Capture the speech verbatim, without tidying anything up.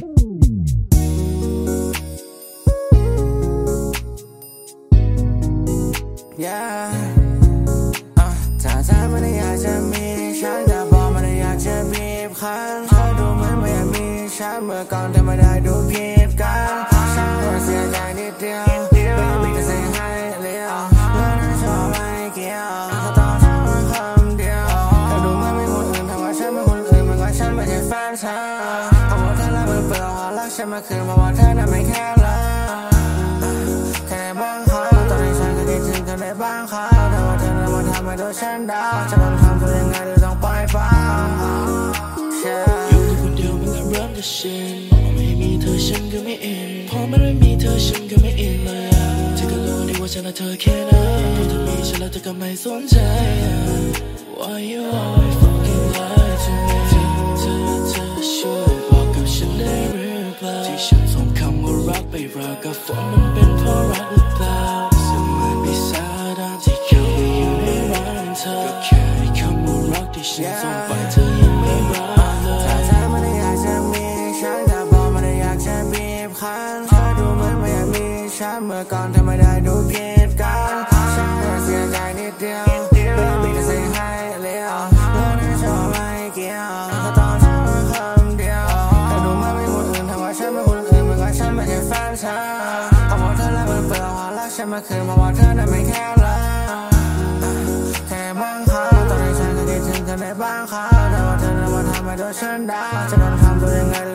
Yeah ถ้าเธอไม่ได้อยากจะมีฉันแต่บอกไม่ได้อยากจะบีบคั้นเธอดูเหมือนไม่อยากมีฉันเมื่อก่อนเธอไม่ได้ดูผิดกันฉันก็เสียใจนิดเดียวไม่มีแต่เสียให้เลี้ยวเมื่อนั้นชอบไม่เกี่ยวเขาต้องทำมาคำเดียวเธอดูเหมือนมีคนอื่นทำว่าฉันเป็นคนอื่นเหมือนว่าฉันไม่ใช่แฟนเธอเอาว่าเธอละมือเปล่าหารักฉันมาคืนเพราะว่าเธอนั้นไม่แค่เลยแค่บ้างเขาตอนนี้ฉันก็คิดถึงเธอในบ้างเขาแต่ว่าเธอนั้นมาทำให้ตัวฉันดาวจะต้องทำตัวยังไงหรือต้องปล่อยไปอยู่คนเดียวมันก็เริ่มจะชินพอไม่มีเธอฉันก็ไม่อินพอไม่ได้มีเธอฉันก็ไม่อินเลยเธอก็รู้ดีว่าฉันและเธอแค่ไหนพอเธอมีฉันแล้วเธอก็ไม่สนใจ Why you always fucking lie to me เธอเธอเธอช่วยบอกกับฉันได้หรือเปล่าที่ฉันส่งคำว่ารักไปรักกับฝนมันเป็นเพราะรักหรือเปล่าสมัยปีศาจที่เข้าไปอยู่ในร่างเธอก็แค่คำว่ารักที่ฉันส่งไปเธอยังไม่รักถ้าเธอไม่ได้อยากจะมีฉันแต่บอกไม่ได้อยากจะบีบคั้นเธอดูเหมือนไม่อยากมีฉันเมื่อก่อนเธอไม่ได้ดูผิดกันฉันก็เสียใจนิดเดียวไม่มีแต่เสียให้เลี้ยวเมื่อนั้นชอบไม่เกี่ยวเขาต้องทำมาคำเดียวเธอดูเหมือนมีคนอื่นทำว่าฉันเป็นคนอื่นเหมือนว่าฉันไม่ใช่แฟนเธอเอาว่าเธอละมือเปล่าหารักฉันมาคืนเพราะว่าเธอนั้นไม่แค่เลยแค่บ้างเขาตอนนี้ฉันก็คิดถึงเธอในบ้างเขาแต่ว่าเธอนั้นมาทำให้ตัวฉันดาวจะต้องทำตัวยังไง